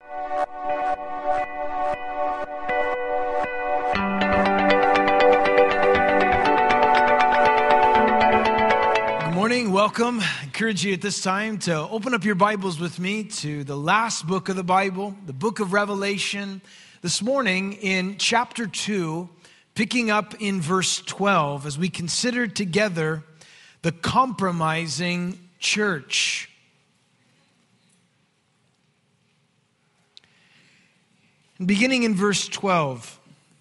Morning, welcome. I encourage you at this time to open up your Bibles with me to the last book of the Bible, the book of Revelation. This morning in chapter 2, picking up in verse 12 as we consider together the compromising church. Beginning in verse 12,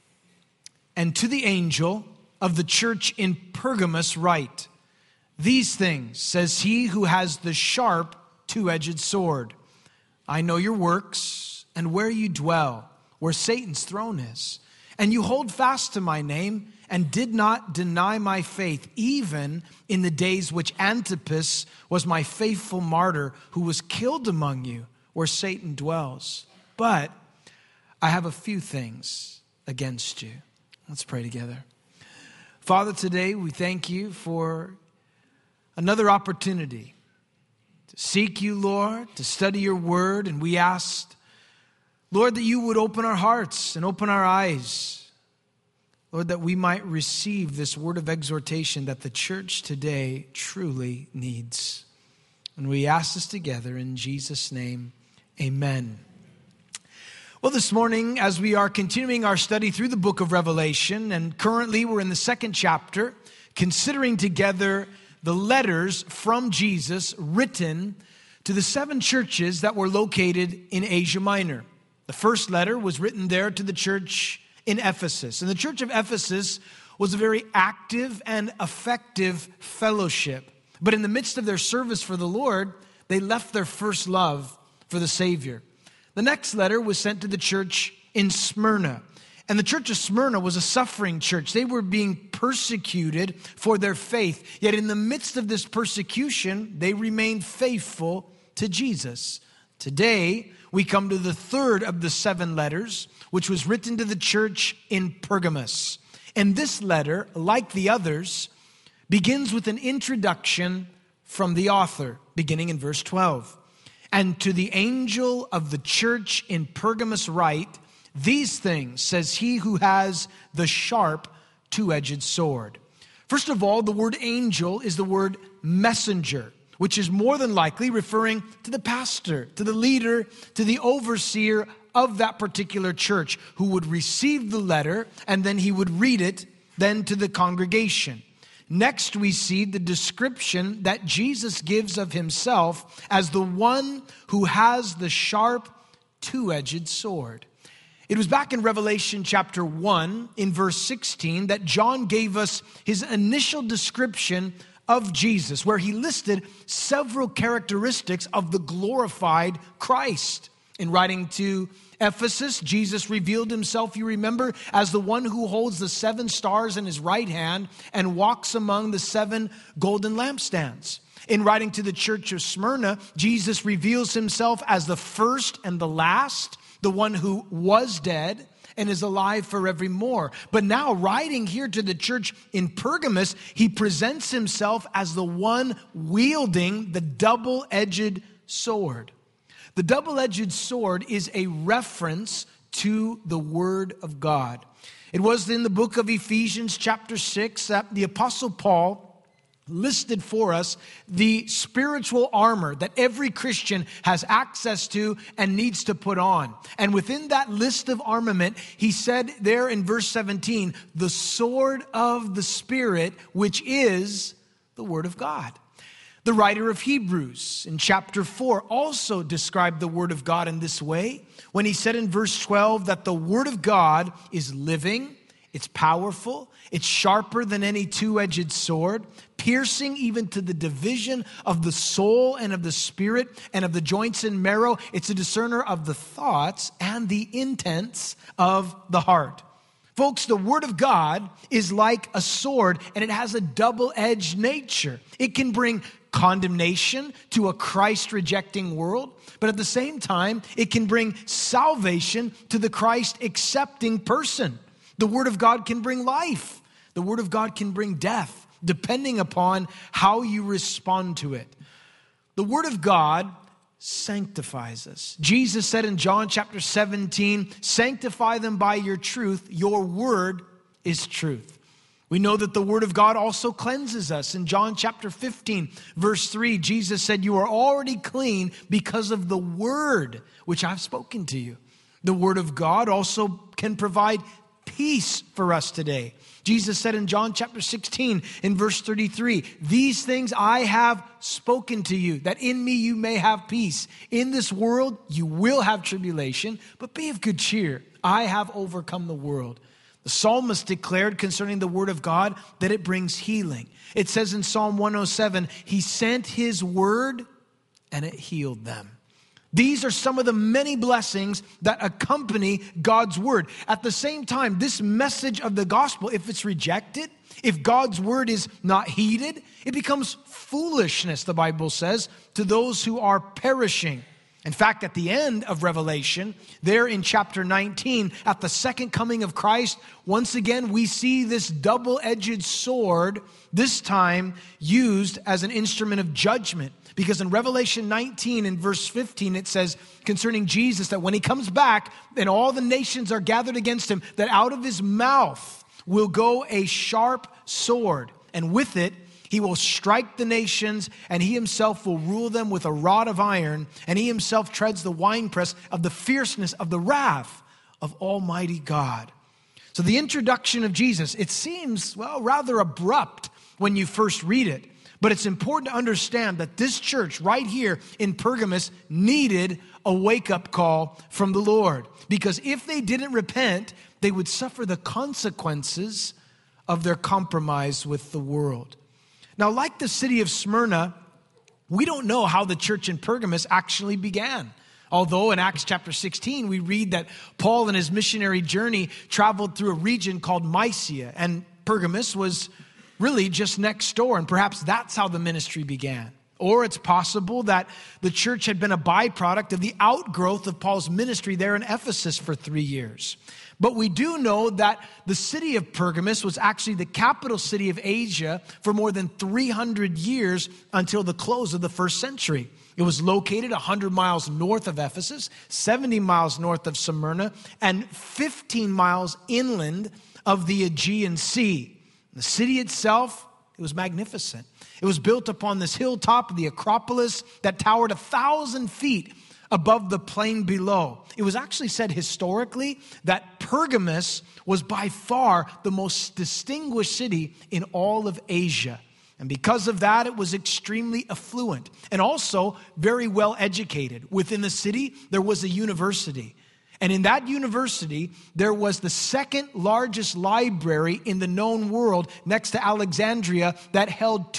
and to the angel of the church in Pergamos write, "These things says he who has the sharp two-edged sword. I know your works and where you dwell, where Satan's throne is. And you hold fast to my name and did not deny my faith, even in the days which Antipas was my faithful martyr, who was killed among you, where Satan dwells. But I have a few things against you." Let's pray together. Father, today we thank you for another opportunity to seek you, Lord, to study your word. And we asked, Lord, that you would open our hearts and open our eyes. Lord, that we might receive this word of exhortation that the church today truly needs. And we ask this together in Jesus' name, amen. Well, this morning, as we are continuing our study through the book of Revelation, and currently we're in the second chapter, considering together the letters from Jesus written to the 7 churches that were located in Asia Minor. The first letter was written there to the church in Ephesus. And the church of Ephesus was a very active and effective fellowship. But in the midst of their service for the Lord, they left their first love for the Savior. The next letter was sent to the church in Smyrna. And the church of Smyrna was a suffering church. They were being persecuted for their faith. Yet in the midst of this persecution, they remained faithful to Jesus. Today, we come to the third of the 7 letters, which was written to the church in Pergamos. And this letter, like the others, begins with an introduction from the author, beginning in verse 12. "And to the angel of the church in Pergamos write, these things says he who has the sharp two-edged sword." First of all, the word angel is the word messenger, which is more than likely referring to the pastor, to the leader, to the overseer of that particular church, who would receive the letter and then he would read it then to the congregation. Next, we see the description that Jesus gives of himself as the one who has the sharp two-edged sword. It was back in Revelation chapter 1 in verse 16 that John gave us his initial description of Jesus, where he listed several characteristics of the glorified Christ. In writing to Ephesus, Jesus revealed himself, you remember, as the one who holds the 7 stars in his right hand and walks among the 7 golden lampstands. In writing to the church of Smyrna, Jesus reveals himself as the first and the last, the one who was dead and is alive forevermore. But now, writing here to the church in Pergamos, he presents himself as the one wielding the double-edged sword. The double-edged sword is a reference to the Word of God. It was in the book of Ephesians chapter 6 that the Apostle Paul listed for us the spiritual armor that every Christian has access to and needs to put on. And within that list of armament, he said there in verse 17, the sword of the Spirit, which is the Word of God. The writer of Hebrews in chapter 4 also described the Word of God in this way when he said in verse 12 that the Word of God is living, it's powerful, it's sharper than any two-edged sword, piercing even to the division of the soul and of the spirit and of the joints and marrow. It's a discerner of the thoughts and the intents of the heart. Folks, the Word of God is like a sword, and it has a double-edged nature. It can bring condemnation to a Christ-rejecting world, but at the same time, it can bring salvation to the Christ-accepting person. The Word of God can bring life. The Word of God can bring death, depending upon how you respond to it. The Word of God sanctifies us. Jesus said in John chapter 17, sanctify them by your truth. Your word is truth. We know that the word of God also cleanses us. In John chapter 15, verse 3, Jesus said, you are already clean because of the word which I've spoken to you. The word of God also can provide peace for us today. Jesus said in John chapter 16, in verse 33, these things I have spoken to you, that in me you may have peace. In this world you will have tribulation, but be of good cheer. I have overcome the world. The psalmist declared concerning the word of God that it brings healing. It says in Psalm 107, he sent his word and it healed them. These are some of the many blessings that accompany God's word. At the same time, this message of the gospel, if it's rejected, if God's word is not heeded, it becomes foolishness, the Bible says, to those who are perishing. In fact, at the end of Revelation, there in chapter 19, at the second coming of Christ, once again we see this double-edged sword, this time used as an instrument of judgment. Because in Revelation 19 in verse 15, it says concerning Jesus that when he comes back and all the nations are gathered against him, that out of his mouth will go a sharp sword. And with it, he will strike the nations, and he himself will rule them with a rod of iron, and he himself treads the winepress of the fierceness of the wrath of Almighty God. So the introduction of Jesus, it seems, rather abrupt when you first read it. But it's important to understand that this church right here in Pergamos needed a wake-up call from the Lord. Because if they didn't repent, they would suffer the consequences of their compromise with the world. Now, like the city of Smyrna, we don't know how the church in Pergamos actually began. Although in Acts chapter 16, we read that Paul in his missionary journey traveled through a region called Mysia, and Pergamos was really just next door, and perhaps that's how the ministry began. Or it's possible that the church had been a byproduct of the outgrowth of Paul's ministry there in Ephesus for 3 years. But we do know that the city of Pergamos was actually the capital city of Asia for more than 300 years until the close of the first century. It was located 100 miles north of Ephesus, 70 miles north of Smyrna, and 15 miles inland of the Aegean Sea. The city itself, it was magnificent. It was built upon this hilltop, the Acropolis, that towered 1,000 feet above the plain below. It was actually said historically that Pergamos was by far the most distinguished city in all of Asia. And because of that, it was extremely affluent and also very well educated. Within the city, there was a university. And in that university, there was the second largest library in the known world next to Alexandria that held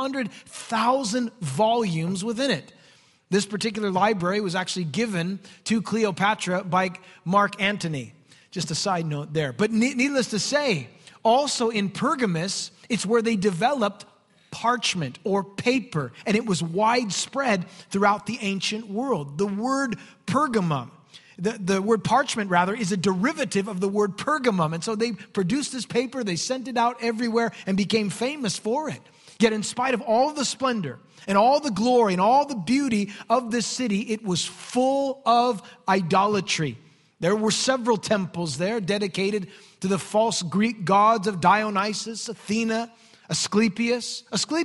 200,000 volumes within it. This particular library was actually given to Cleopatra by Mark Antony. Just a side note there. But needless to say, also in Pergamos, it's where they developed parchment or paper, and it was widespread throughout the ancient world. The word pergamum, the word parchment, rather, is a derivative of the word pergamum. And so they produced this paper, they sent it out everywhere and became famous for it. Yet in spite of all the splendor and all the glory and all the beauty of this city, it was full of idolatry. There were several temples there dedicated to the false Greek gods of Dionysus, Athena, Asclepius,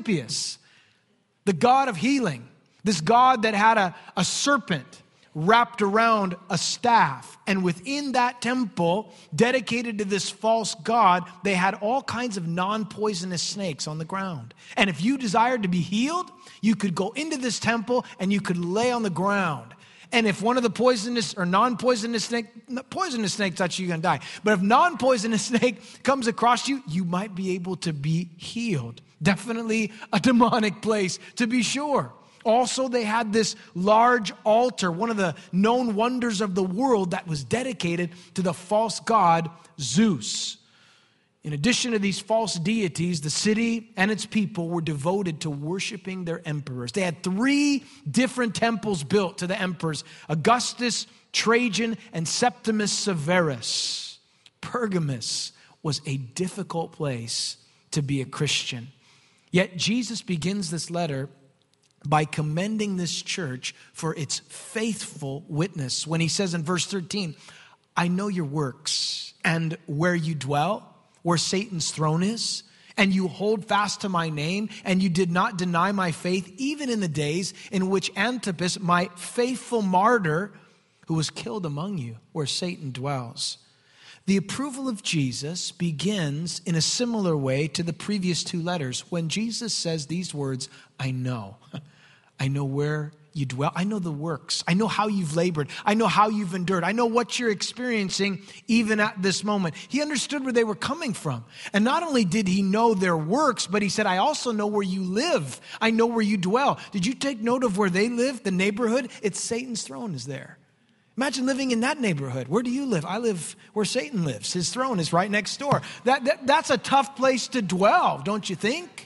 the god of healing, this god that had a serpent wrapped around a staff. And within that temple, dedicated to this false god, they had all kinds of non-poisonous snakes on the ground. And if you desired to be healed, you could go into this temple and you could lay on the ground. And if one of the poisonous or non-poisonous poisonous snake touches you, you're going to die. But if non-poisonous snake comes across you, you might be able to be healed. Definitely a demonic place, to be sure. Also, they had this large altar, one of the known wonders of the world, that was dedicated to the false god Zeus. In addition to these false deities, the city and its people were devoted to worshiping their emperors. They had 3 different temples built to the emperors: Augustus, Trajan, and Septimus Severus. Pergamos was a difficult place to be a Christian. Yet Jesus begins this letter by commending this church for its faithful witness. When he says in verse 13, I know your works and where you dwell, where Satan's throne is, and you hold fast to my name, and you did not deny my faith, even in the days in which Antipas, my faithful martyr, who was killed among you, where Satan dwells. The approval of Jesus begins in a similar way to the previous two letters. When Jesus says these words, I know where you dwell. I know the works. I know how you've labored. I know how you've endured. I know what you're experiencing even at this moment. He understood where they were coming from. And not only did he know their works, but he said, I also know where you live. I know where you dwell. Did you take note of where they live? The neighborhood? It's Satan's throne is there. Imagine living in that neighborhood. Where do you live? I live where Satan lives. His throne is right next door. That's a tough place to dwell, don't you think?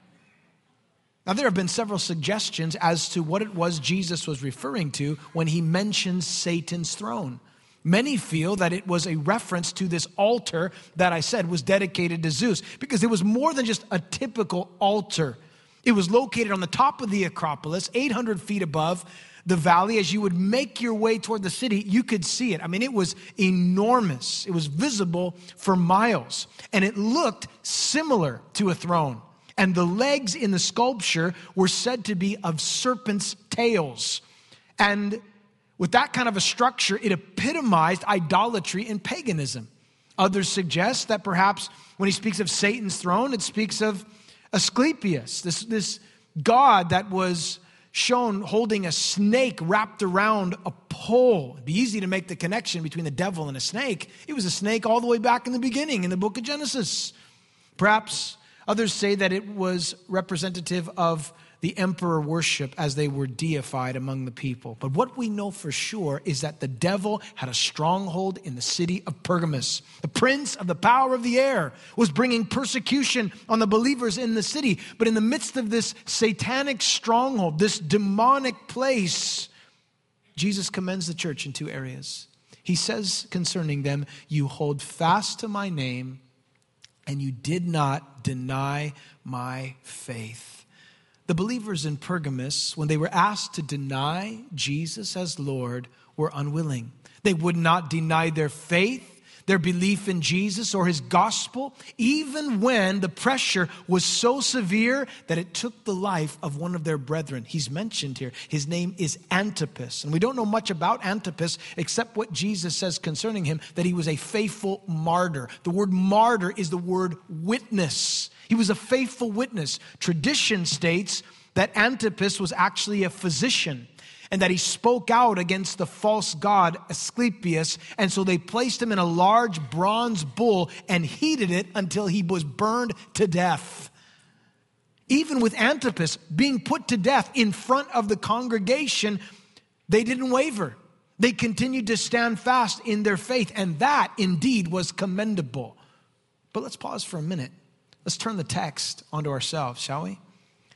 Now, there have been several suggestions as to what it was Jesus was referring to when he mentions Satan's throne. Many feel that it was a reference to this altar that I said was dedicated to Zeus, because it was more than just a typical altar. It was located on the top of the Acropolis, 800 feet above the valley. As you would make your way toward the city, you could see it. I mean, it was enormous. It was visible for miles, and it looked similar to a throne. And the legs in the sculpture were said to be of serpents' tails. And with that kind of a structure, it epitomized idolatry and paganism. Others suggest that perhaps when he speaks of Satan's throne, it speaks of Asclepius, this god that was shown holding a snake wrapped around a pole. It'd be easy to make the connection between the devil and a snake. It was a snake all the way back in the beginning in the book of Genesis. Perhaps others say that it was representative of the emperor worship as they were deified among the people. But what we know for sure is that the devil had a stronghold in the city of Pergamos. The prince of the power of the air was bringing persecution on the believers in the city. But in the midst of this satanic stronghold, this demonic place, Jesus commends the church in two areas. He says concerning them, you hold fast to my name, and you did not deny my faith. The believers in Pergamos, when they were asked to deny Jesus as Lord, were unwilling. They would not deny their faith, their belief in Jesus or his gospel, even when the pressure was so severe that it took the life of one of their brethren. He's mentioned here. His name is Antipas. And we don't know much about Antipas except what Jesus says concerning him, that he was a faithful martyr. The word martyr is the word witness. He was a faithful witness. Tradition states that Antipas was actually a physician, and that he spoke out against the false god Asclepius. And so they placed him in a large bronze bull and heated it until he was burned to death. Even with Antipas being put to death in front of the congregation, they didn't waver. They continued to stand fast in their faith, and that indeed was commendable. But let's pause for a minute. Let's turn the text onto ourselves, shall we?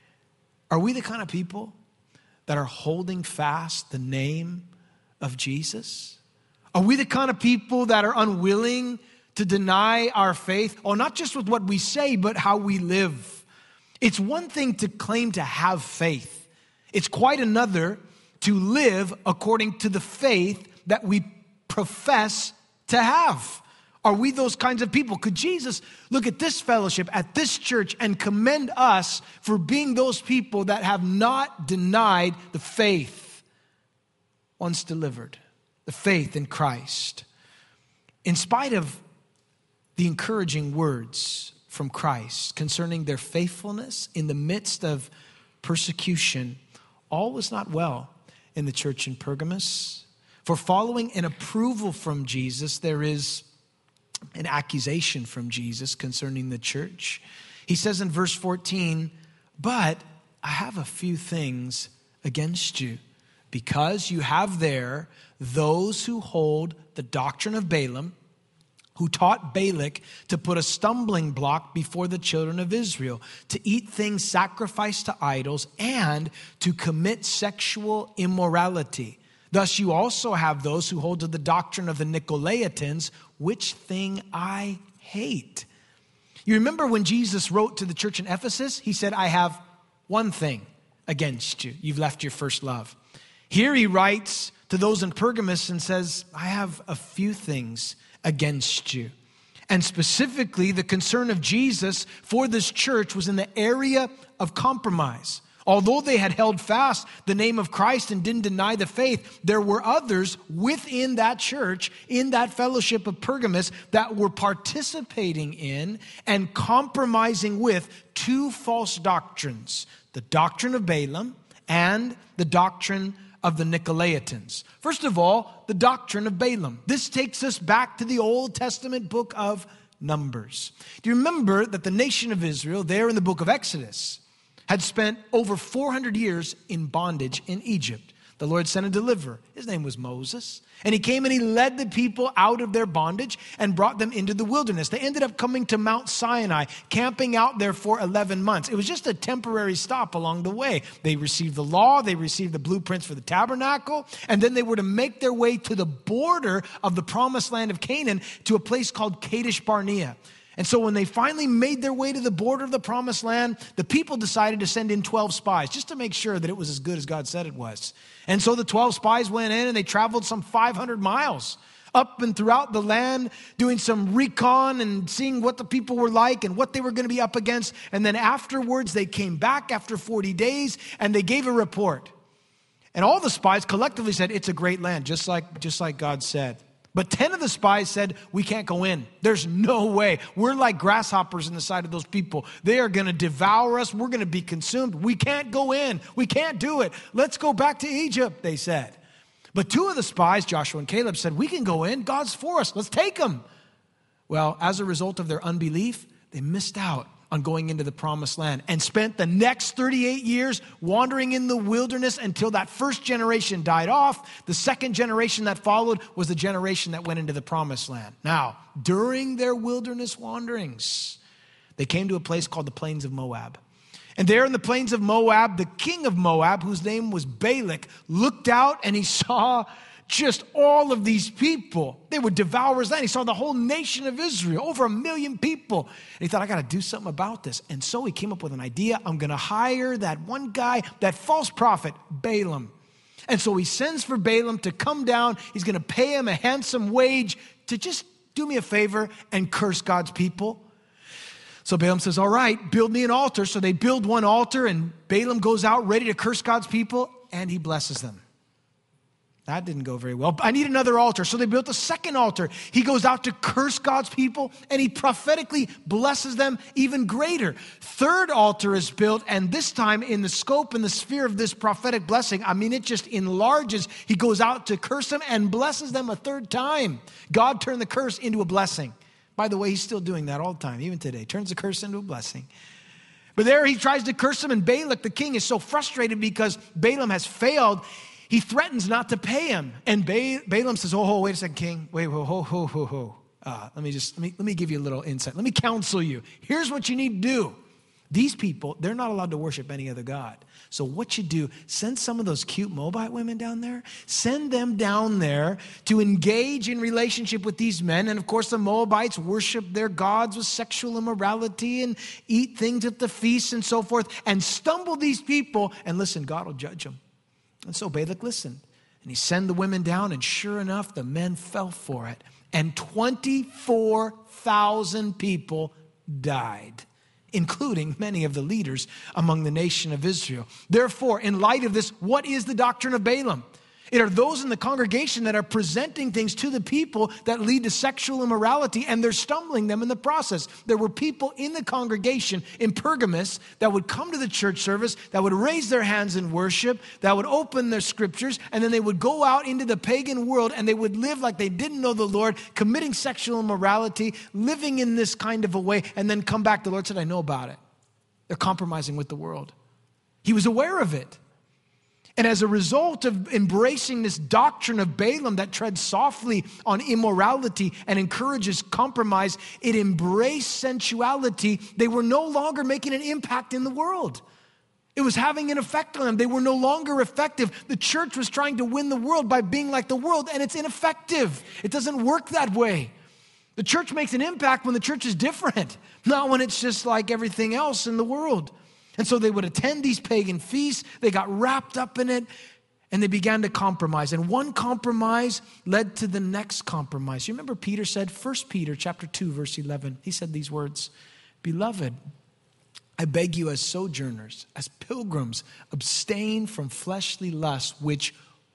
Are we the kind of people that are holding fast the name of Jesus? Are we the kind of people that are unwilling to deny our faith? Oh, not just with what we say, but how we live. It's one thing to claim to have faith. It's quite another to live according to the faith that we profess to have. Are we those kinds of people? Could Jesus look at this fellowship, at this church, and commend us for being those people that have not denied the faith once delivered, the faith in Christ? In spite of the encouraging words from Christ concerning their faithfulness in the midst of persecution, all was not well in the church in Pergamos. For following an approval from Jesus, there is an accusation from Jesus concerning the church. He says in verse 14, but I have a few things against you, because you have there those who hold the doctrine of Balaam, who taught Balak to put a stumbling block before the children of Israel, to eat things sacrificed to idols, and to commit sexual immorality. Thus you also have those who hold to the doctrine of the Nicolaitans, which thing I hate. You remember when Jesus wrote to the church in Ephesus, he said, I have one thing against you. You've left your first love. Here he writes to those in Pergamos and says, I have a few things against you. And specifically, the concern of Jesus for this church was in the area of compromise. Although they had held fast the name of Christ and didn't deny the faith, there were others within that church, in that fellowship of Pergamos, that were participating in and compromising with two false doctrines: the doctrine of Balaam and the doctrine of the Nicolaitans. First of all, the doctrine of Balaam. This takes us back to the Old Testament book of Numbers. Do you remember that the nation of Israel, there in the book of Exodus, had spent over 400 years in bondage in Egypt? The Lord sent a deliverer. His name was Moses. And he came and he led the people out of their bondage and brought them into the wilderness. They ended up coming to Mount Sinai, camping out there for 11 months. It was just a temporary stop along the way. They received the law, they received the blueprints for the tabernacle, and then they were to make their way to the border of the promised land of Canaan to a place called Kadesh Barnea. And so when they finally made their way to the border of the promised land, the people decided to send in 12 spies just to make sure that it was as good as God said it was. And so the 12 spies went in and they traveled some 500 miles up and throughout the land, doing some recon and seeing what the people were like and what they were going to be up against. And then afterwards, they came back after 40 days and they gave a report. And all the spies collectively said, it's a great land, just like God said. But 10 of the spies said, we can't go in. There's no way. We're like grasshoppers in the sight of those people. They are going to devour us. We're going to be consumed. We can't go in. We can't do it. Let's go back to Egypt, they said. But 2 of the spies, Joshua and Caleb, said, we can go in. God's for us. Let's take them. Well, as a result of their unbelief, they missed out on going into the promised land and spent the next 38 years wandering in the wilderness until that first generation died off. The second generation that followed was the generation that went into the promised land. Now, during their wilderness wanderings, they came to a place called the Plains of Moab. And there in the Plains of Moab, the king of Moab, whose name was Balak, looked out and he saw just all of these people. They would devour his land. He saw the whole nation of Israel, over 1 million people. And he thought, I got to do something about this. And so he came up with an idea. I'm going to hire that one guy, that false prophet, Balaam. And so he sends for Balaam to come down. He's going to pay him a handsome wage to just do me a favor and curse God's people. So Balaam says, all right, build me an altar. So they build one altar and Balaam goes out ready to curse God's people and he blesses them. That didn't go very well. I need another altar. So they built a second altar. He goes out to curse God's people and he prophetically blesses them even greater. Third altar is built, and this time in the scope and the sphere of this prophetic blessing, it just enlarges. He goes out to curse them and blesses them a third time. God turned the curse into a blessing. By the way, he's still doing that all the time, even today. Turns the curse into a blessing. But there he tries to curse them, and Balak, the king, is so frustrated because Balaam has failed. He threatens not to pay him. And Balaam says, wait a second, king. Wait, let me give you a little insight. Let me counsel you. Here's what you need to do. These people, they're not allowed to worship any other god. So what you do, send some of those cute Moabite women down there. Send them down there to engage in relationship with these men. And of course, the Moabites worship their gods with sexual immorality and eat things at the feasts and so forth. And stumble these people. And listen, God will judge them. And so Balak listened, and he sent the women down, and sure enough, the men fell for it. And 24,000 people died, including many of the leaders among the nation of Israel. Therefore, in light of this, what is the doctrine of Balaam? It are those in the congregation that are presenting things to the people that lead to sexual immorality, and they're stumbling them in the process. There were people in the congregation in Pergamos that would come to the church service, that would raise their hands in worship, that would open their scriptures, and then they would go out into the pagan world and they would live like they didn't know the Lord, committing sexual immorality, living in this kind of a way, and then come back. The Lord said, I know about it. They're compromising with the world. He was aware of it. And as a result of embracing this doctrine of Balaam that treads softly on immorality and encourages compromise, it embraced sensuality. They were no longer making an impact in the world. It was having an effect on them. They were no longer effective. The church was trying to win the world by being like the world, and it's ineffective. It doesn't work that way. The church makes an impact when the church is different, not when it's just like everything else in the world. And so they would attend these pagan feasts. They got wrapped up in it, and they began to compromise. And one compromise led to the next compromise. You remember Peter said, 1 Peter chapter 2, verse 11, he said these words, "Beloved, I beg you as sojourners, as pilgrims, abstain from fleshly lusts which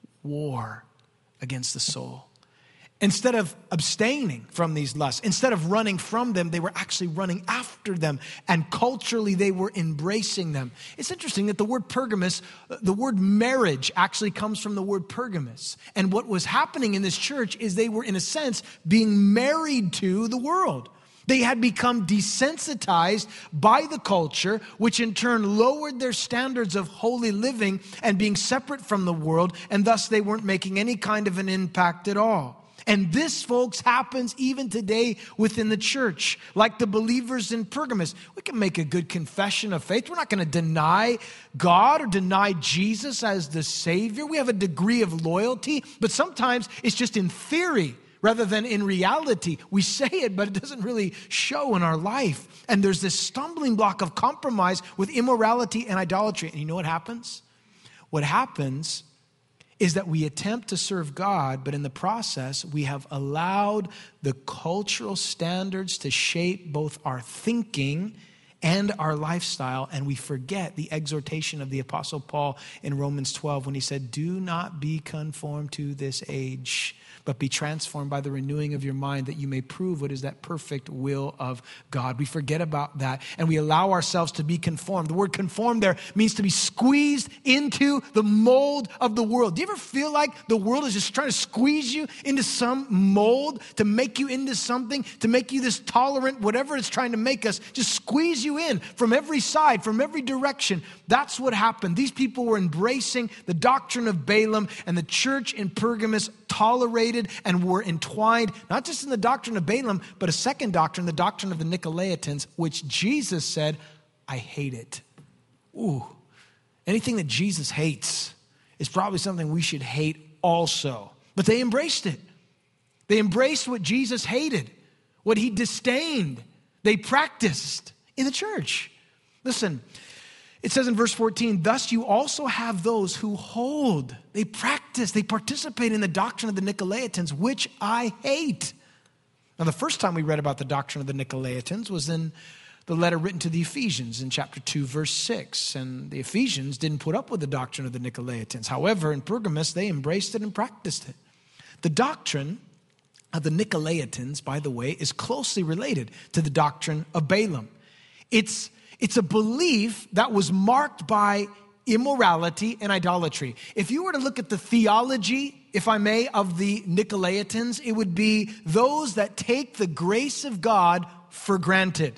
war against the soul." Instead of abstaining from these lusts, instead of running from them, they were actually running after them. And culturally, they were embracing them. It's interesting that the word Pergamos, the word marriage actually comes from the word Pergamos. And what was happening in this church is they were, in a sense, being married to the world. They had become desensitized by the culture, which in turn lowered their standards of holy living and being separate from the world, and thus they weren't making any kind of an impact at all. And this, folks, happens even today within the church. Like the believers in Pergamos, we can make a good confession of faith. We're not going to deny God or deny Jesus as the Savior. We have a degree of loyalty, but sometimes it's just in theory rather than in reality. We say it, but it doesn't really show in our life. And there's this stumbling block of compromise with immorality and idolatry. And you know what happens? What happens is that we attempt to serve God, but in the process, we have allowed the cultural standards to shape both our thinking and our lifestyle, and we forget the exhortation of the Apostle Paul in Romans 12 when he said, "Do not be conformed to this age, but be transformed by the renewing of your mind, that you may prove what is that perfect will of God." We forget about that, and we allow ourselves to be conformed. The word conform there means to be squeezed into the mold of the world. Do you ever feel like the world is just trying to squeeze you into some mold, to make you into something, to make you this tolerant, whatever it's trying to make us, just squeeze you in from every side, from every direction? That's what happened. These people were embracing the doctrine of Balaam, and the church in Pergamos tolerated and were entwined, not just in the doctrine of Balaam, but a second doctrine, the doctrine of the Nicolaitans, which Jesus said, "I hate it." Ooh, anything that Jesus hates is probably something we should hate also. But they embraced it. They embraced what Jesus hated, what he disdained. They practiced in the church. Listen, it says in verse 14, "Thus you also have those who hold." They practice, they participate in the doctrine of the Nicolaitans, which I hate. Now, the first time we read about the doctrine of the Nicolaitans was in the letter written to the Ephesians in chapter 2, verse 6. And the Ephesians didn't put up with the doctrine of the Nicolaitans. However, in Pergamos, they embraced it and practiced it. The doctrine of the Nicolaitans, by the way, is closely related to the doctrine of Balaam. It's a belief that was marked by immorality and idolatry. If you were to look at the theology, if I may, of the Nicolaitans, it would be those that take the grace of God for granted.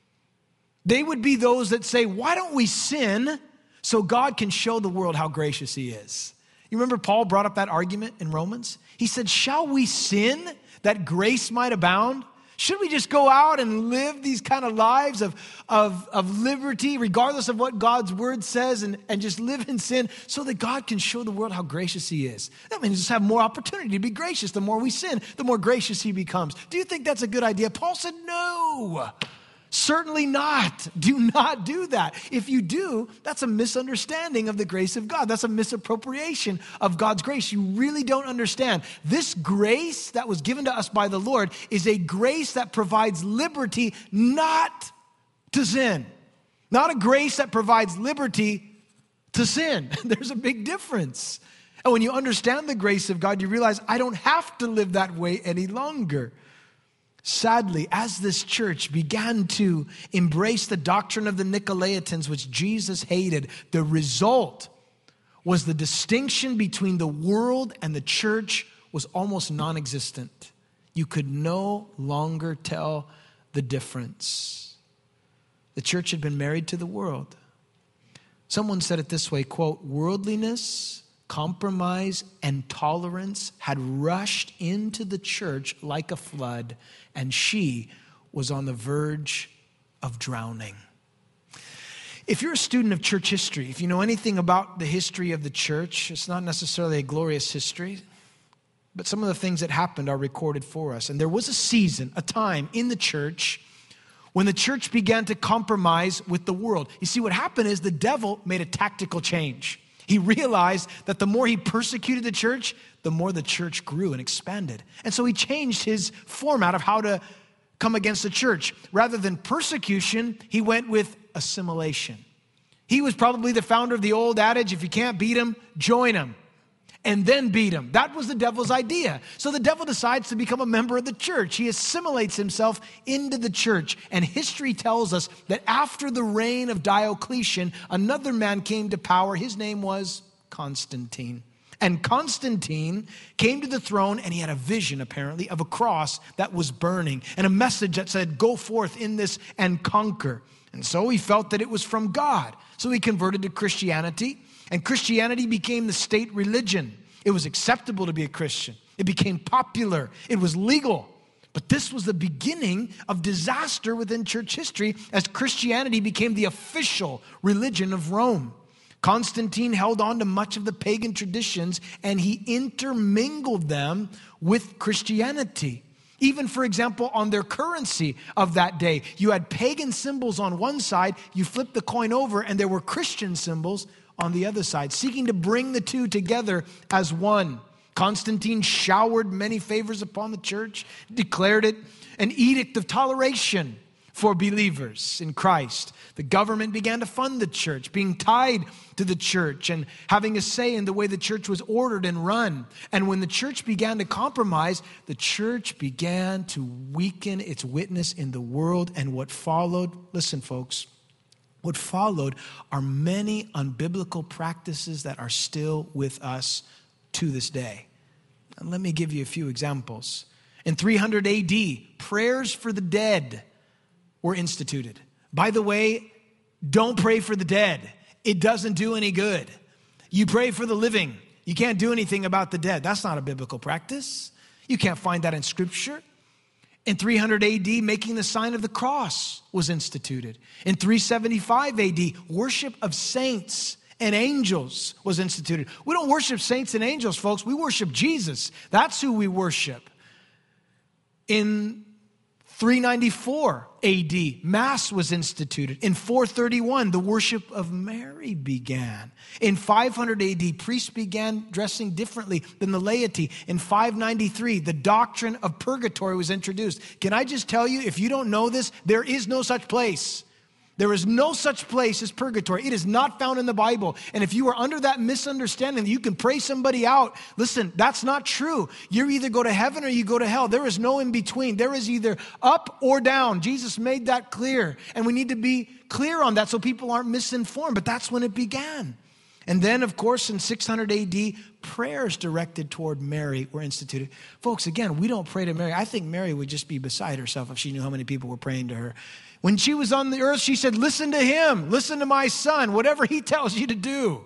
They would be those that say, why don't we sin so God can show the world how gracious he is? You remember Paul brought up that argument in Romans? He said, shall we sin that grace might abound? Should we just go out and live these kind of lives of liberty, regardless of what God's word says, and just live in sin so that God can show the world how gracious he is? That means just have more opportunity to be gracious. The more we sin, the more gracious he becomes. Do you think that's a good idea? Paul said, no. Certainly not. Do not do that. If you do, that's a misunderstanding of the grace of God. That's a misappropriation of God's grace. You really don't understand. This grace that was given to us by the Lord is a grace that provides liberty not to sin. Not a grace that provides liberty to sin. There's a big difference. And when you understand the grace of God, you realize I don't have to live that way any longer. Sadly, as this church began to embrace the doctrine of the Nicolaitans, which Jesus hated, the result was the distinction between the world and the church was almost non-existent. You could no longer tell the difference. The church had been married to the world. Someone said it this way, quote, worldliness, compromise, and tolerance had rushed into the church like a flood, and she was on the verge of drowning. If you're a student of church history, if you know anything about the history of the church, it's not necessarily a glorious history, but some of the things that happened are recorded for us. And there was a season, a time in the church when the church began to compromise with the world. You see, what happened is the devil made a tactical change. He realized that the more he persecuted the church, the more the church grew and expanded. And so he changed his format of how to come against the church. Rather than persecution, he went with assimilation. He was probably the founder of the old adage, if you can't beat him, join him, and then beat him. That was the devil's idea. So the devil decides to become a member of the church. He assimilates himself into the church. And history tells us that after the reign of Diocletian, another man came to power. His name was Constantine. And Constantine came to the throne, and he had a vision, apparently, of a cross that was burning and a message that said, go forth in this and conquer. And so he felt that it was from God. So he converted to Christianity, and Christianity became the state religion. It was acceptable to be a Christian. It became popular. It was legal. But this was the beginning of disaster within church history as Christianity became the official religion of Rome. Constantine held on to much of the pagan traditions, and he intermingled them with Christianity. Even, for example, on their currency of that day, you had pagan symbols on one side, you flipped the coin over, and there were Christian symbols on the other side, seeking to bring the two together as one. Constantine showered many favors upon the church, declared it an edict of toleration for believers in Christ. The government began to fund the church, being tied to the church and having a say in the way the church was ordered and run. And when the church began to compromise, the church began to weaken its witness in the world. And what followed, listen folks, what followed are many unbiblical practices that are still with us to this day. And let me give you a few examples. In 300 AD, prayers for the dead were instituted. By the way, don't pray for the dead. It doesn't do any good. You pray for the living. You can't do anything about the dead. That's not a biblical practice. You can't find that in Scripture. In 300 AD, making the sign of the cross was instituted. In 375 AD, worship of saints and angels was instituted. We don't worship saints and angels, folks. We worship Jesus. That's who we worship. In 394 AD, Mass was instituted. In 431, the worship of Mary began. In 500 AD, priests began dressing differently than the laity. In 593, the doctrine of purgatory was introduced. Can I just tell you, if you don't know this, there is no such place. There is no such place as purgatory. It is not found in the Bible. And if you are under that misunderstanding that you can pray somebody out, listen, that's not true. You either go to heaven or you go to hell. There is no in between. There is either up or down. Jesus made that clear. And we need to be clear on that so people aren't misinformed. But that's when it began. And then, of course, in 600 AD, prayers directed toward Mary were instituted. Folks, again, we don't pray to Mary. I think Mary would just be beside herself if she knew how many people were praying to her. When she was on the earth, she said, listen to him, listen to my son, whatever he tells you to do.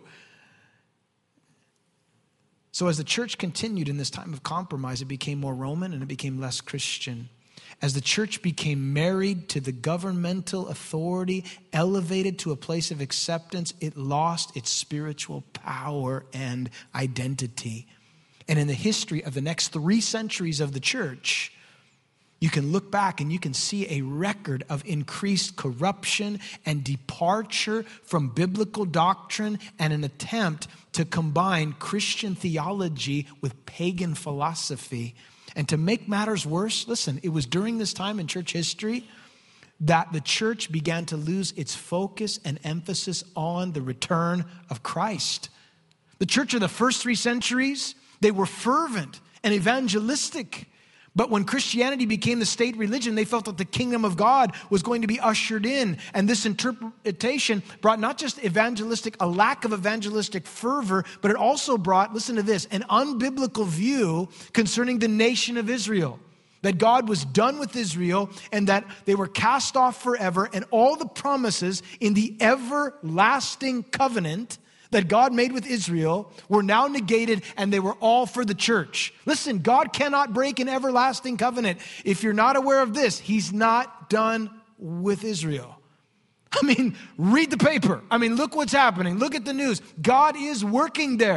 So as the church continued in this time of compromise, it became more Roman and it became less Christian. As the church became married to the governmental authority, elevated to a place of acceptance, it lost its spiritual power and identity. And in the history of the next 3 centuries of the church, you can look back and you can see a record of increased corruption and departure from biblical doctrine and an attempt to combine Christian theology with pagan philosophy. And to make matters worse, listen, it was during this time in church history that the church began to lose its focus and emphasis on the return of Christ. The church of the first 3 centuries, they were fervent and evangelistic. But when Christianity became the state religion, they felt that the kingdom of God was going to be ushered in. And this interpretation brought not just a lack of evangelistic fervor, but it also brought, listen to this, an unbiblical view concerning the nation of Israel. That God was done with Israel and that they were cast off forever, and all the promises in the everlasting covenant that God made with Israel were now negated, and they were all for the church. Listen, God cannot break an everlasting covenant. If you're not aware of this, he's not done with Israel. I mean, read the paper. I mean, look what's happening. Look at the news. God is working there.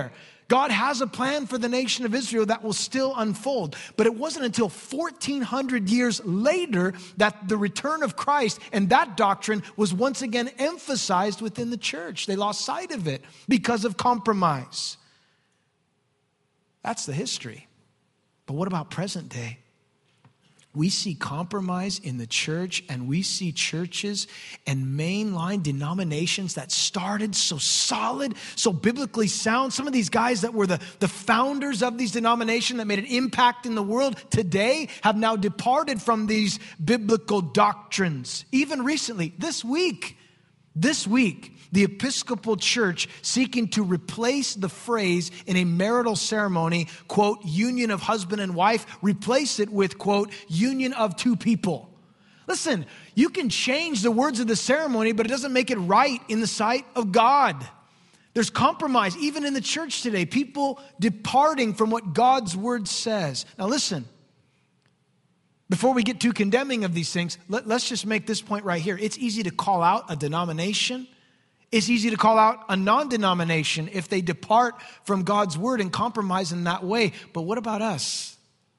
God has a plan for the nation of Israel that will still unfold. But it wasn't until 1,400 years later that the return of Christ and that doctrine was once again emphasized within the church. They lost sight of it because of compromise. That's the history. But what about present day? We see compromise in the church, and we see churches and mainline denominations that started so solid, so biblically sound. Some of these guys that were the founders of these denominations that made an impact in the world today have now departed from these biblical doctrines. Even recently, this week, the Episcopal Church seeking to replace the phrase in a marital ceremony, quote, union of husband and wife, replace it with, quote, union of two people. Listen, you can change the words of the ceremony, but it doesn't make it right in the sight of God. There's compromise, even in the church today, people departing from what God's word says. Now listen, before we get too condemning of these things, let's just make this point right here. It's easy to call out a denomination. It's easy to call out a non-denomination if they depart from God's word and compromise in that way. But what about us?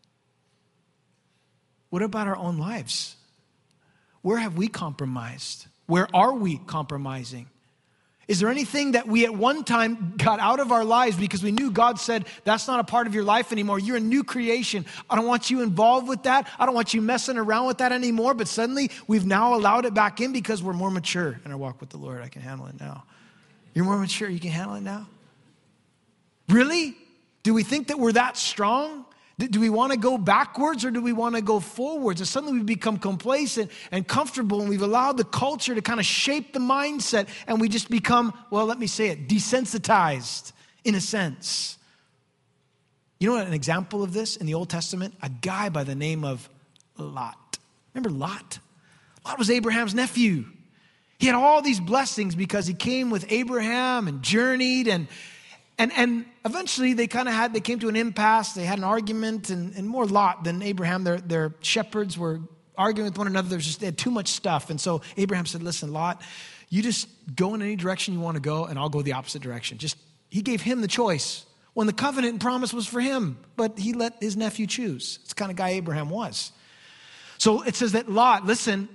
What about our own lives? Where have we compromised? Where are we compromising? Is there anything that we at one time got out of our lives because we knew God said, that's not a part of your life anymore. You're a new creation. I don't want you involved with that. I don't want you messing around with that anymore. But suddenly we've now allowed it back in because we're more mature in our walk with the Lord. I can handle it now. You're more mature. You can handle it now? Really? Do we think that we're that strong? Do we want to go backwards or do we want to go forwards? And suddenly we become complacent and comfortable, and we've allowed the culture to kind of shape the mindset, and we just become, well, let me say it, desensitized in a sense. You know what an example of this in the Old Testament? A guy by the name of Lot. Remember Lot? Lot was Abraham's nephew. He had all these blessings because he came with Abraham and journeyed, and eventually they came to an impasse. They had an argument, and more Lot than Abraham. Their shepherds were arguing with one another. They had too much stuff. And so Abraham said, listen, Lot, you just go in any direction you want to go, and I'll go the opposite direction. He gave him the choice when the covenant and promise was for him, but he let his nephew choose. It's the kind of guy Abraham was. So it says that Lot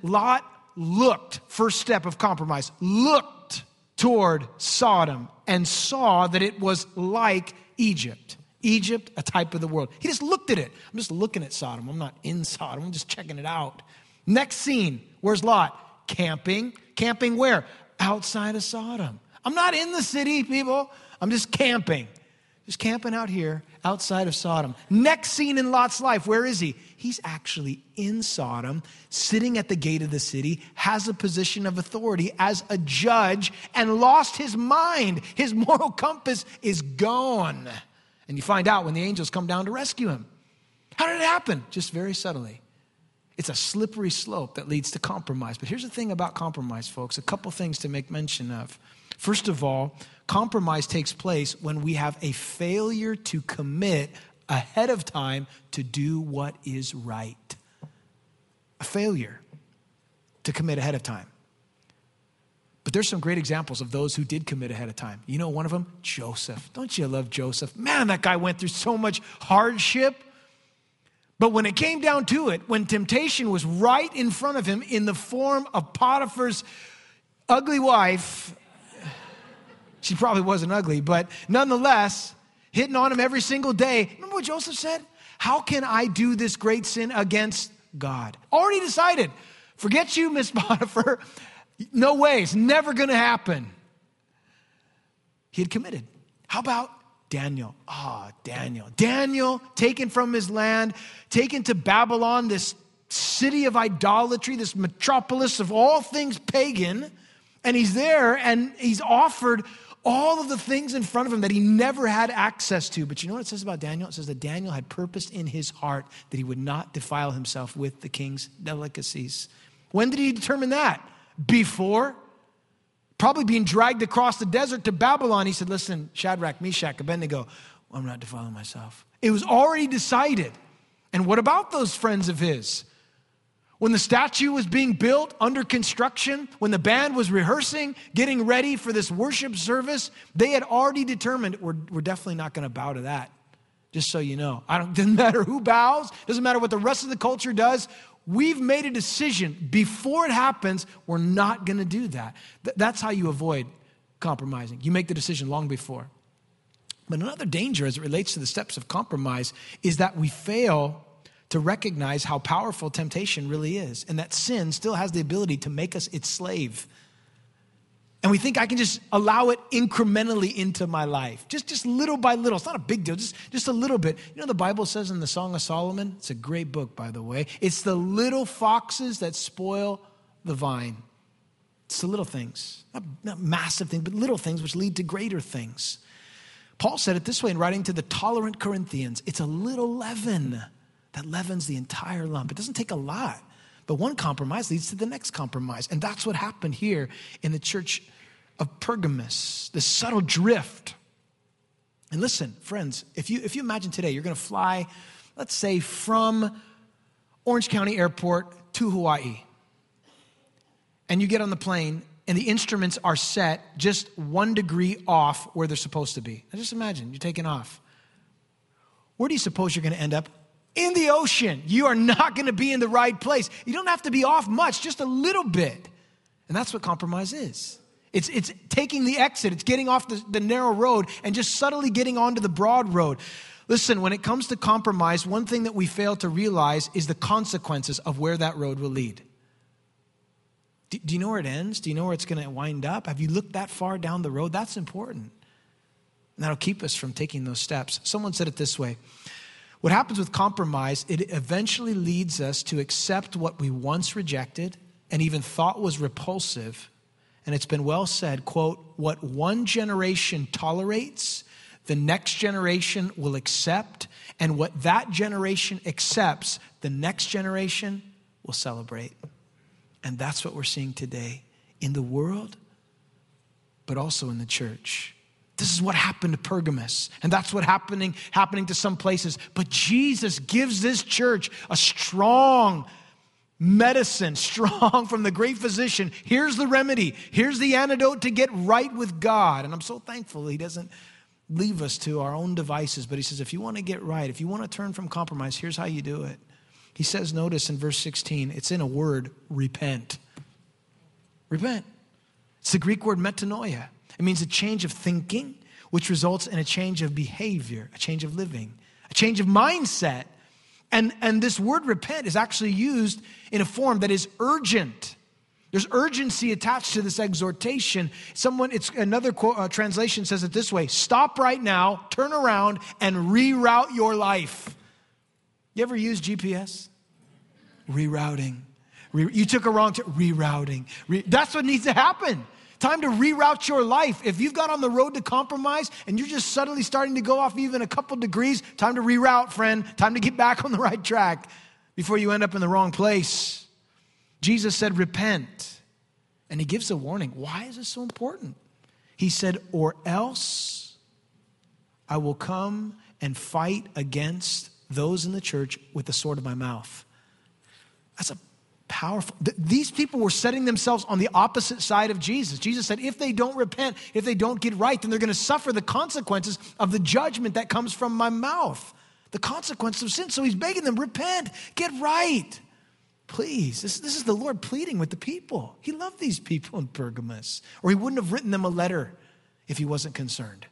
looked, first step of compromise, looked toward Sodom and saw that it was like Egypt. Egypt, a type of the world. He just looked at it. I'm just looking at Sodom. I'm not in Sodom. I'm just checking it out. Next scene, where's Lot? Camping. Camping where? Outside of Sodom. I'm not in the city, people. I'm just camping. Just camping out here outside of Sodom. Next scene in Lot's life, where is he? He's actually in Sodom, sitting at the gate of the city, has a position of authority as a judge, and lost his mind. His moral compass is gone. And you find out when the angels come down to rescue him. How did it happen? Just very subtly. It's a slippery slope that leads to compromise. But here's the thing about compromise, folks. A couple things to make mention of. First of all, compromise takes place when we have a failure to commit ahead of time to do what is right. A failure to commit ahead of time. But there's some great examples of those who did commit ahead of time. You know one of them? Joseph. Don't you love Joseph? Man, that guy went through so much hardship. But when it came down to it, when temptation was right in front of him in the form of Potiphar's ugly wife, she probably wasn't ugly, but nonetheless, hitting on him every single day. Remember what Joseph said? How can I do this great sin against God? Already decided. Forget you, Miss Potiphar. No way. It's never going to happen. He had committed. How about Daniel? Daniel. Daniel, taken from his land, taken to Babylon, this city of idolatry, this metropolis of all things pagan. And he's there and he's offered all of the things in front of him that he never had access to. But you know what it says about Daniel? It says that Daniel had purposed in his heart that he would not defile himself with the king's delicacies. When did he determine that? Before? Probably being dragged across the desert to Babylon. He said, listen, Shadrach, Meshach, Abednego, I'm not defiling myself. It was already decided. And what about those friends of his? When the statue was being built, under construction, when the band was rehearsing, getting ready for this worship service, they had already determined, we're definitely not going to bow to that. Just so you know. Doesn't matter who bows, doesn't matter what the rest of the culture does. We've made a decision before it happens, we're not going to do that. That's how you avoid compromising. You make the decision long before. But another danger as it relates to the steps of compromise is that we fail to recognize how powerful temptation really is, and that sin still has the ability to make us its slave. And we think I can just allow it incrementally into my life, just little by little. It's not a big deal, just a little bit. You know, the Bible says in the Song of Solomon, it's a great book, by the way, it's the little foxes that spoil the vine. It's the little things, not massive things, but little things which lead to greater things. Paul said it this way in writing to the tolerant Corinthians, it's a little leaven that leavens the entire lump. It doesn't take a lot, but one compromise leads to the next compromise. And that's what happened here in the church of Pergamos, this subtle drift. And listen, friends, if you imagine today, you're going to fly, let's say, from Orange County Airport to Hawaii. And you get on the plane, and the instruments are set just 1 degree off where they're supposed to be. Now just imagine, you're taking off. Where do you suppose you're going to end up? In the ocean. You are not going to be in the right place. You don't have to be off much, just a little bit. And that's what compromise is. It's taking the exit. It's getting off the narrow road and just subtly getting onto the broad road. Listen, when it comes to compromise, one thing that we fail to realize is the consequences of where that road will lead. Do you know where it ends? Do you know where it's going to wind up? Have you looked that far down the road? That's important. And that'll keep us from taking those steps. Someone said it this way. What happens with compromise, it eventually leads us to accept what we once rejected and even thought was repulsive. And it's been well said, quote, what one generation tolerates, the next generation will accept. And what that generation accepts, the next generation will celebrate. And that's what we're seeing today in the world, but also in the church. This is what happened to Pergamos, and that's what happening to some places. But Jesus gives this church a strong medicine, strong from the great physician. Here's the remedy. Here's the antidote to get right with God. And I'm so thankful he doesn't leave us to our own devices, but he says, if you want to get right, if you want to turn from compromise, here's how you do it. He says, notice in verse 16, it's in a word, repent. Repent. It's the Greek word metanoia. It means a change of thinking, which results in a change of behavior, a change of living, a change of mindset. And this word repent is actually used in a form that is urgent. There's urgency attached to this exhortation. Another translation says it this way, stop right now, turn around, and reroute your life. You ever use GPS? Rerouting. You took a wrong turn, rerouting. That's what needs to happen. Time to reroute your life. If you've got on the road to compromise and you're just suddenly starting to go off even a couple degrees, time to reroute, friend. Time to get back on the right track before you end up in the wrong place. Jesus said, repent. And he gives a warning. Why is this so important? He said, or else I will come and fight against those in the church with the sword of my mouth. That's a powerful. These people were setting themselves on the opposite side of Jesus. Jesus said, if they don't repent, if they don't get right, then they're going to suffer the consequences of the judgment that comes from my mouth. The consequences of sin. So he's begging them, repent, get right. Please, this is the Lord pleading with the people. He loved these people in Pergamos, or he wouldn't have written them a letter if he wasn't concerned.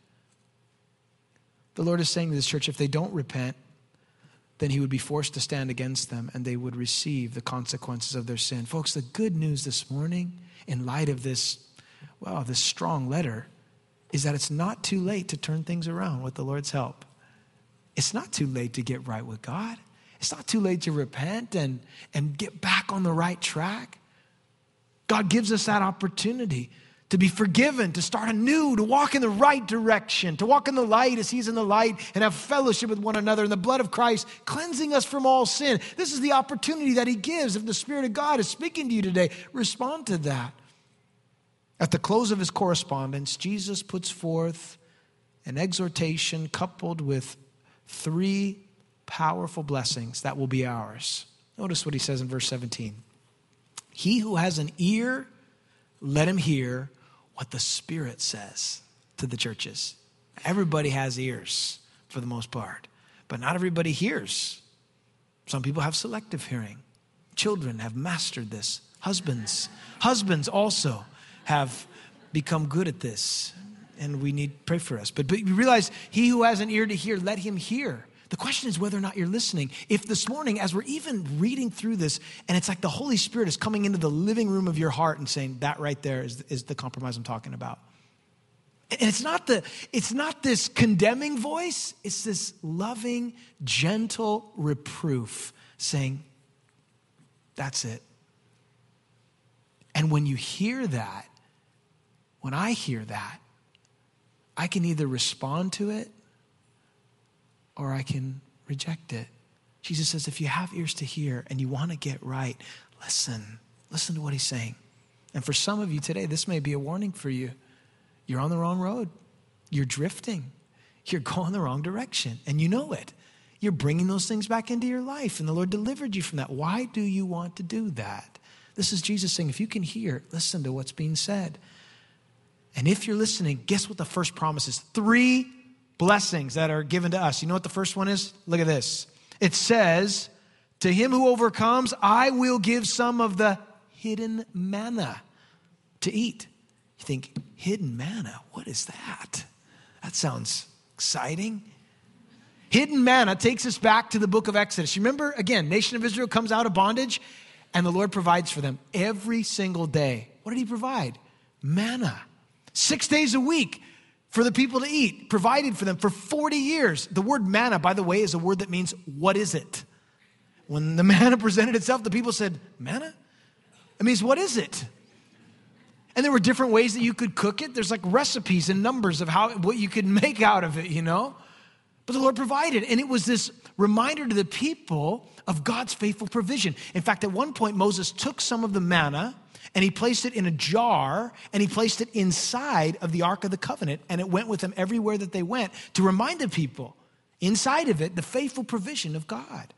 The Lord is saying to this church, if they don't repent, then he would be forced to stand against them and they would receive the consequences of their sin. Folks, the good news this morning, in light of this strong letter, is that it's not too late to turn things around with the Lord's help. It's not too late to get right with God. It's not too late to repent and get back on the right track. God gives us that opportunity to be forgiven, to start anew, to walk in the right direction, to walk in the light as he's in the light and have fellowship with one another in the blood of Christ, cleansing us from all sin. This is the opportunity that he gives. If the Spirit of God is speaking to you today, respond to that. At the close of his correspondence, Jesus puts forth an exhortation coupled with 3 powerful blessings that will be ours. Notice what he says in verse 17. He who has an ear, let him hear what the Spirit says to the churches. Everybody has ears for the most part, but not everybody hears. Some people have selective hearing. Children have mastered this. Husbands also have become good at this, and we need to pray for us. But you realize, he who has an ear to hear, let him hear. The question is whether or not you're listening. If this morning, as we're even reading through this, and it's like the Holy Spirit is coming into the living room of your heart and saying, that right there is the compromise I'm talking about. And it's not this condemning voice. It's this loving, gentle reproof saying, that's it. And when you hear that, when I hear that, I can either respond to it or I can reject it. Jesus says, if you have ears to hear and you want to get right, listen. Listen to what he's saying. And for some of you today, this may be a warning for you. You're on the wrong road. You're drifting. You're going the wrong direction. And you know it. You're bringing those things back into your life. And the Lord delivered you from that. Why do you want to do that? This is Jesus saying, if you can hear, listen to what's being said. And if you're listening, guess what the first promise is? 3 blessings that are given to us. You know what the first one is? Look at this. It says, to him who overcomes, I will give some of the hidden manna to eat. You think, hidden manna? What is that? That sounds exciting. Hidden manna takes us back to the book of Exodus. You remember, again, nation of Israel comes out of bondage and the Lord provides for them every single day. What did he provide? Manna. 6 days a week for the people to eat, provided for them for 40 years. The word manna, by the way, is a word that means, what is it? When the manna presented itself, the people said, manna? It means, what is it? And there were different ways that you could cook it. There's like recipes and numbers of what you could make out of it, you know? But the Lord provided. And it was this reminder to the people of God's faithful provision. In fact, at one point, Moses took some of the manna and he placed it in a jar, and he placed it inside of the Ark of the Covenant, and it went with them everywhere that they went to remind the people, inside of it, the faithful provision of God.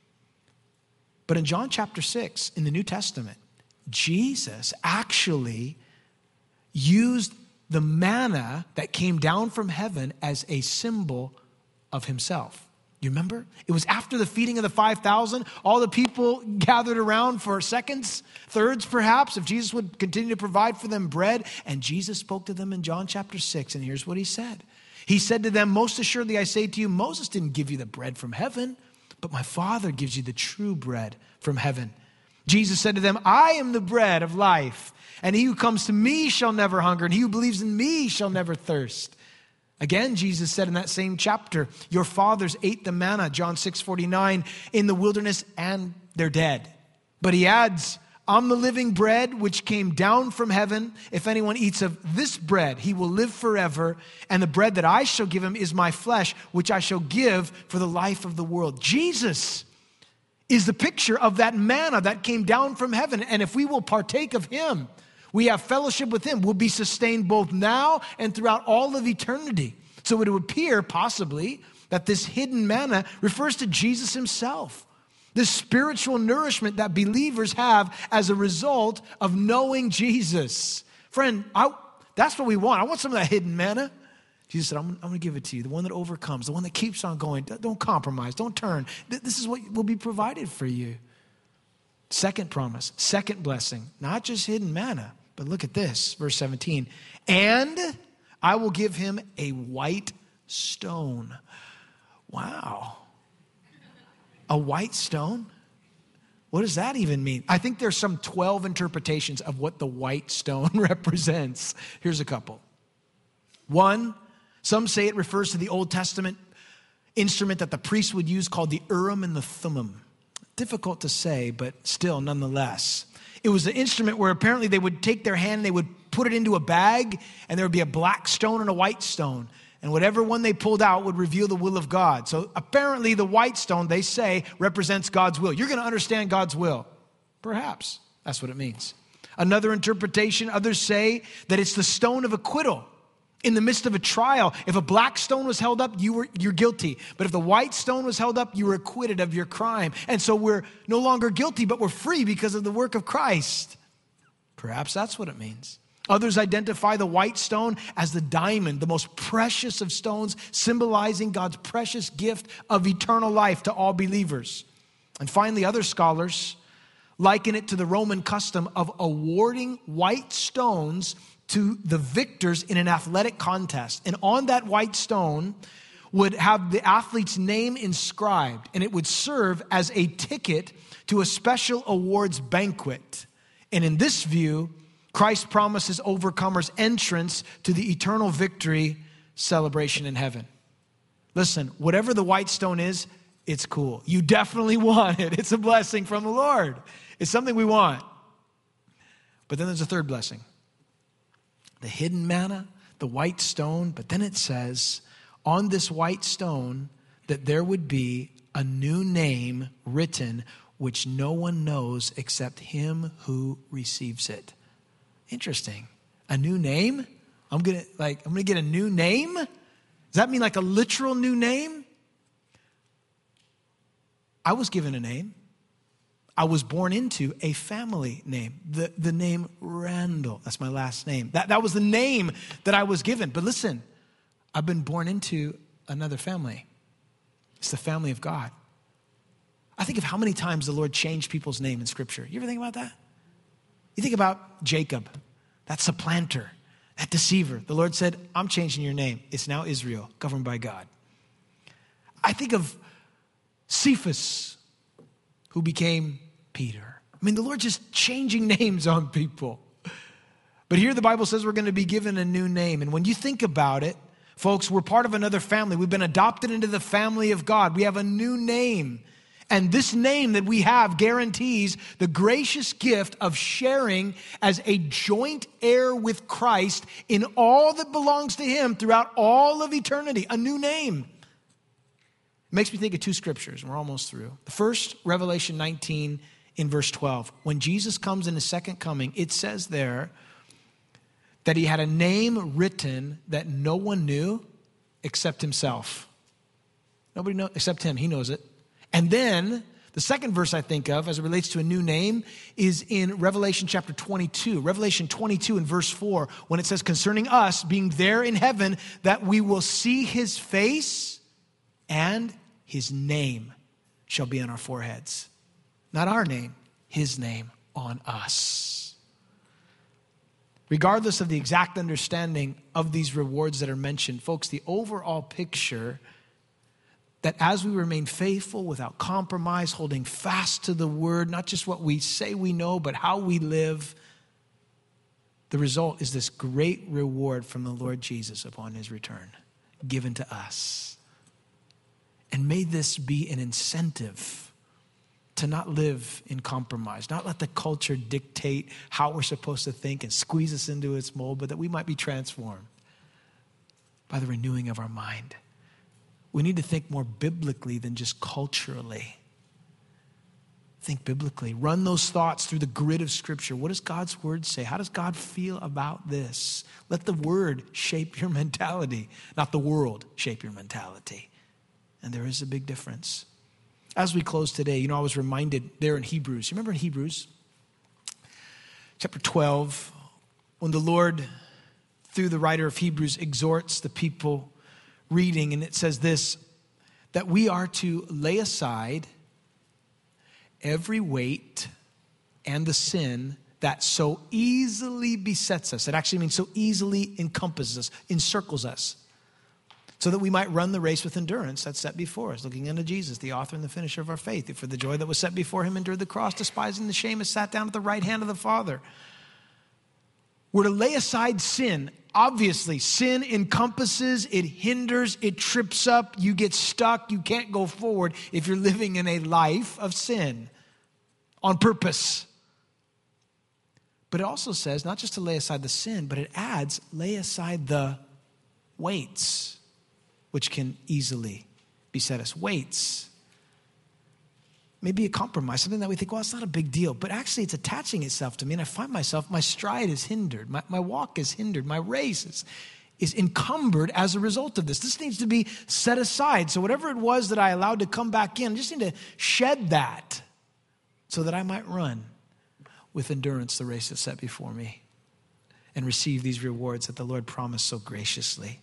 But in John chapter 6, in the New Testament, Jesus actually used the manna that came down from heaven as a symbol of himself. You remember? It was after the feeding of the 5,000. All the people gathered around for seconds, thirds perhaps, if Jesus would continue to provide for them bread. And Jesus spoke to them in John chapter 6. And here's what he said. He said to them, most assuredly I say to you, Moses didn't give you the bread from heaven, but my Father gives you the true bread from heaven. Jesus said to them, I am the bread of life. And he who comes to me shall never hunger. And he who believes in me shall never thirst. Again, Jesus said in that same chapter, your fathers ate the manna, John 6:49, in the wilderness, and they're dead. But he adds, I'm the living bread which came down from heaven. If anyone eats of this bread, he will live forever. And the bread that I shall give him is my flesh, which I shall give for the life of the world. Jesus is the picture of that manna that came down from heaven. And if we will partake of him, we have fellowship with him. We'll be sustained both now and throughout all of eternity. So it would appear, possibly, that this hidden manna refers to Jesus himself. The spiritual nourishment that believers have as a result of knowing Jesus. Friend, that's what we want. I want some of that hidden manna. Jesus said, I'm going to give it to you. The one that overcomes, the one that keeps on going. Don't compromise. Don't turn. This is what will be provided for you. Second promise, second blessing, not just hidden manna, but look at this, verse 17. And I will give him a white stone. Wow. A white stone? What does that even mean? I think there's some 12 interpretations of what the white stone represents. Here's a couple. One, some say it refers to the Old Testament instrument that the priest would use called the Urim and the Thummim. Difficult to say, but still, nonetheless. It was an instrument where apparently they would take their hand and they would put it into a bag, and there would be a black stone and a white stone. And whatever one they pulled out would reveal the will of God. So apparently the white stone, they say, represents God's will. You're going to understand God's will. Perhaps. That's what it means. Another interpretation, others say that it's the stone of acquittal. In the midst of a trial, if a black stone was held up, you're guilty. But if the white stone was held up, you were acquitted of your crime. And so we're no longer guilty, but we're free because of the work of Christ. Perhaps that's what it means. Others identify the white stone as the diamond, the most precious of stones, symbolizing God's precious gift of eternal life to all believers. And finally, other scholars liken it to the Roman custom of awarding white stones to the victors in an athletic contest. And on that white stone would have the athlete's name inscribed, and it would serve as a ticket to a special awards banquet. And in this view, Christ promises overcomers entrance to the eternal victory celebration in heaven. Listen, whatever the white stone is, it's cool. You definitely want it. It's a blessing from the Lord. It's something we want. But then there's a third blessing. The hidden manna, the white stone. But then it says, on this white stone, that there would be a new name written, which no one knows except him who receives it. Interesting. A new name? I'm gonna get a new name? Does that mean like a literal new name? I was given a name. I was born into a family name. The name Randall. That's my last name. That was the name that I was given. But listen, I've been born into another family. It's the family of God. I think of how many times the Lord changed people's name in Scripture. You ever think about that? You think about Jacob, that supplanter, that deceiver. The Lord said, I'm changing your name. It's now Israel, governed by God. I think of Cephas, who became Peter. I mean, the Lord just changing names on people. But here the Bible says we're going to be given a new name. And when you think about it, folks, we're part of another family. We've been adopted into the family of God. We have a new name. And this name that we have guarantees the gracious gift of sharing as a joint heir with Christ in all that belongs to him throughout all of eternity. A new name. It makes me think of two scriptures, and we're almost through. The first, Revelation 19 in verse 12. When Jesus comes in his second coming, it says there that he had a name written that no one knew except himself. Nobody knows except him. He knows it. And then the second verse I think of as it relates to a new name is in Revelation chapter 22. Revelation 22 in verse 4, when it says concerning us being there in heaven, that we will see his face and his name shall be on our foreheads. Not our name, his name on us. Regardless of the exact understanding of these rewards that are mentioned, folks, the overall picture that as we remain faithful without compromise, holding fast to the word, not just what we say we know, but how we live, the result is this great reward from the Lord Jesus upon his return, given to us. And may this be an incentive to not live in compromise, not let the culture dictate how we're supposed to think and squeeze us into its mold, but that we might be transformed by the renewing of our mind. We need to think more biblically than just culturally. Think biblically. Run those thoughts through the grid of Scripture. What does God's word say? How does God feel about this? Let the word shape your mentality, not the world shape your mentality. And there is a big difference. As we close today, I was reminded there in Hebrews. You remember in Hebrews chapter 12, when the Lord, through the writer of Hebrews, exhorts the people reading, and it says this, that we are to lay aside every weight and the sin that so easily besets us. It actually means so easily encompasses us, encircles us, so that we might run the race with endurance that's set before us, looking unto Jesus, the author and the finisher of our faith, who for the joy that was set before him endured the cross, despising the shame, has sat down at the right hand of the Father. We're to lay aside sin. Obviously, sin encompasses, it hinders, it trips up, you get stuck, you can't go forward if you're living in a life of sin on purpose. But it also says not just to lay aside the sin, but it adds, lay aside the weights, which can easily beset us. Weights. Maybe a compromise, something that we think, well, it's not a big deal. But actually, it's attaching itself to me. And I find myself, my stride is hindered. My walk is hindered. My race is encumbered as a result of this. This needs to be set aside. So whatever it was that I allowed to come back in, I just need to shed that so that I might run with endurance the race that's set before me and receive these rewards that the Lord promised so graciously.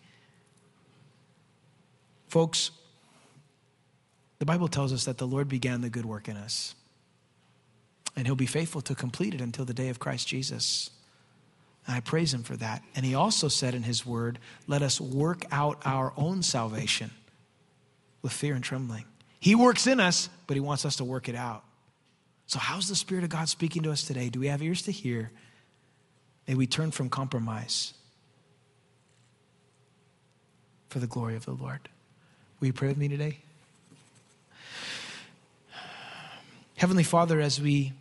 Folks, the Bible tells us that the Lord began the good work in us, and he'll be faithful to complete it until the day of Christ Jesus. And I praise him for that. And he also said in his word, let us work out our own salvation with fear and trembling. He works in us, but he wants us to work it out. So how's the Spirit of God speaking to us today? Do we have ears to hear? May we turn from compromise for the glory of the Lord. Will you pray with me today? Heavenly Father, as we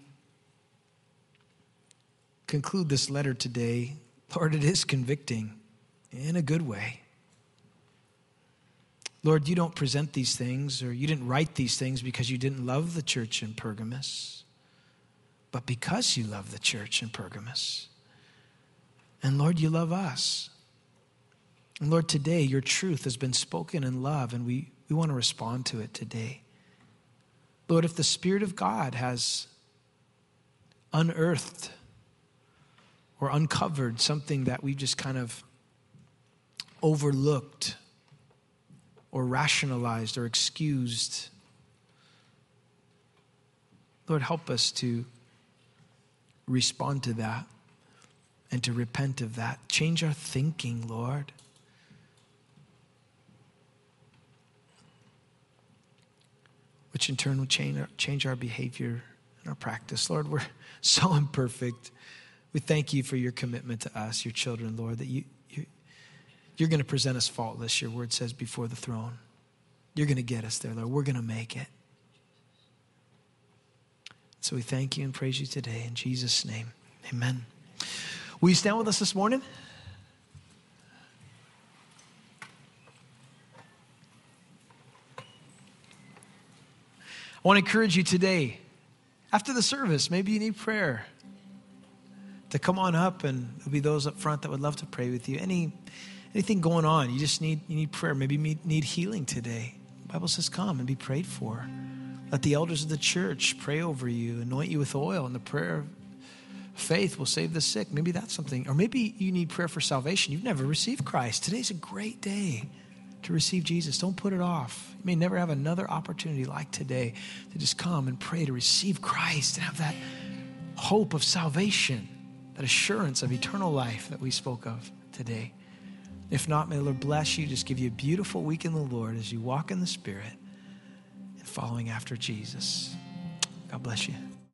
conclude this letter today, Lord, it is convicting in a good way. Lord, you don't present these things, or you didn't write these things because you didn't love the church in Pergamos, but because you love the church in Pergamos. And Lord, you love us. And Lord, today your truth has been spoken in love, and we want to respond to it today. Lord, if the Spirit of God has unearthed or uncovered something that we've just kind of overlooked or rationalized or excused, Lord, help us to respond to that and to repent of that. Change our thinking, Lord. Which in turn will change our behavior and our practice. Lord, we're so imperfect. We thank you for your commitment to us, your children, Lord, that you're going to present us faultless, your word says, before the throne. You're going to get us there, Lord. We're going to make it. So we thank you and praise you today in Jesus' name. Amen. Will you stand with us this morning? I want to encourage you today, after the service, maybe you need prayer, to come on up, and there'll be those up front that would love to pray with you. Anything going on, you need prayer. Maybe you need healing today. The Bible says come and be prayed for. Let the elders of the church pray over you, anoint you with oil, and the prayer of faith will save the sick. Maybe that's something. Or maybe you need prayer for salvation. You've never received Christ. Today's a great day to receive Jesus. Don't put it off. You may never have another opportunity like today to just come and pray to receive Christ and have that hope of salvation, that assurance of eternal life that we spoke of today. If not, may the Lord bless you. Just give you a beautiful week in the Lord as you walk in the Spirit and following after Jesus. God bless you.